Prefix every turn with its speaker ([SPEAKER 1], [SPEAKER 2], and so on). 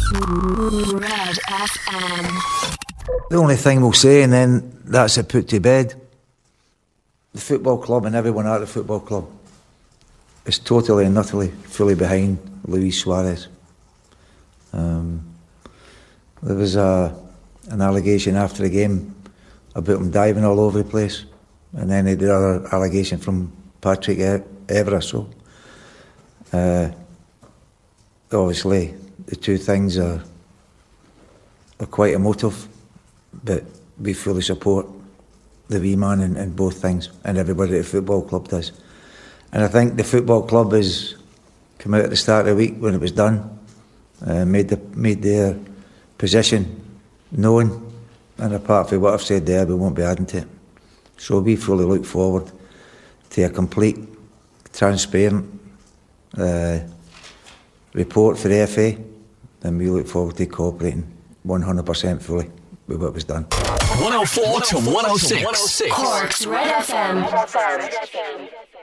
[SPEAKER 1] Red FM.
[SPEAKER 2] The only thing we'll say, and then that's it put to bed. The football club and everyone at the football club is totally and utterly fully behind Luis Suarez. There was an allegation after the game about him diving all over the place, and then the other allegation from Patrick Evra. So obviously the two things are quite emotive, but we fully support the wee man in both things, and everybody at the football club does. And I think the football club has come out at the start of the week when it was done, made their position known, and apart from what I've said there, we won't be adding to it. So we fully look forward to a complete, transparent report for the FA, and we look forward to cooperating 100% fully with what was done.
[SPEAKER 3] 104 to 106.
[SPEAKER 1] Cork's Red FM.